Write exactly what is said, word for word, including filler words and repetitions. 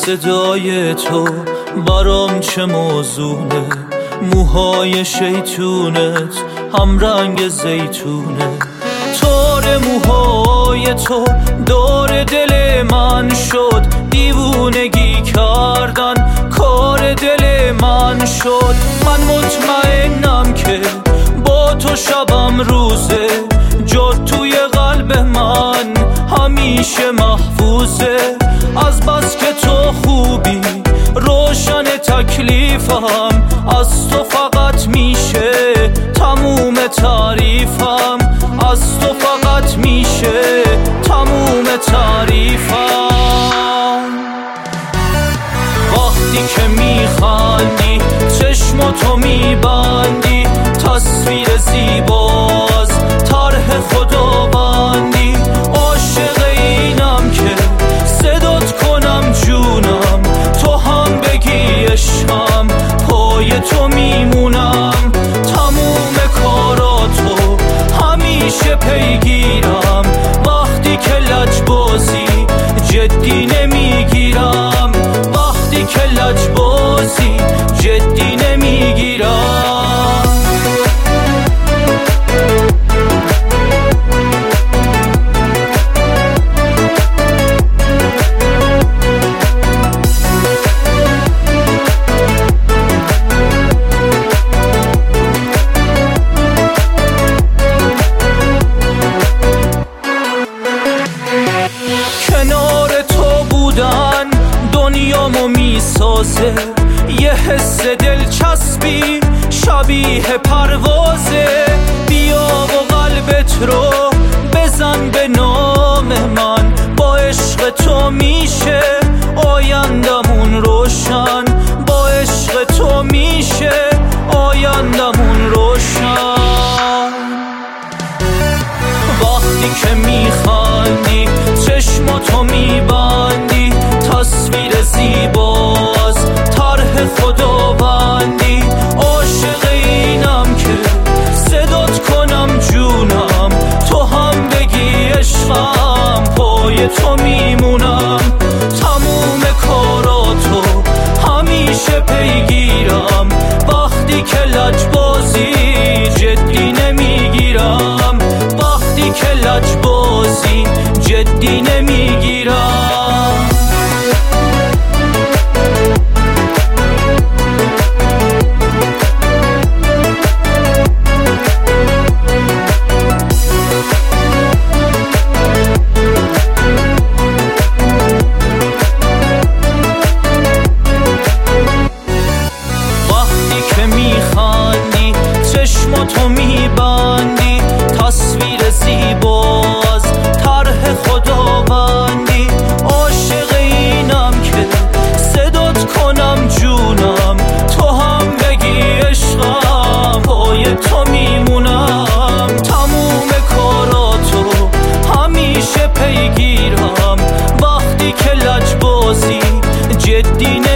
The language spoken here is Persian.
صدای تو برام چه موزونه، موهای شیطونت هم رنگ زیتونه. تار موهای تو دور دل من شد، دیوونگی کردن کار دل من شد. من مطمئنم که با تو شبم روزه، جات توی قلب من همیشه محفوظه. از بس که تو خوبی روشن تکلیفم، از تو فقط میشه تموم تعریفم، از تو فقط میشه تموم تعریفم. وقتی که میخندی چشماتو میبندی، تصویر زیباز طرح خداوندی. عاشق اینم که صدات کنم جونم، تو هم بگی عشقم، پای تو میمونم. تموم کاراتو همیشه پیگیرم، وقتی که لجبازی جدی نمیگیرم، وقتی که لجبازی جدی نمیگیرم. کنار تو بودن دنیامو میسازه، یه حس دلچسبی شبیه پروازه. بیا و قلبت رو بزن به نام من، با عشق تو میشه آیندمون روشن، با عشق تو میشه آیندمون روشن. وقتی که میخندی چشماتو میبندی، تصویر زیباز طرح خداوندی. عاشق اینم که صدات کنم جونم، تو هم بگی عشقم، پای تو میمونم. تموم کاراتو همیشه پیگیرم، وقتی که لجبازی جدی نمیگیرم، وقتی که لجبازی جدی نمیگیرم. وقتی که میخندی چشماتو میبندی، تصویر زیباز طرح خداوندی. عاشق اینم که صدات کنم جونم، تو هم بگی عشقم، پای تو میمونم. تموم کاراتو همیشه پیگیرم، وقتی که لجبازی جدی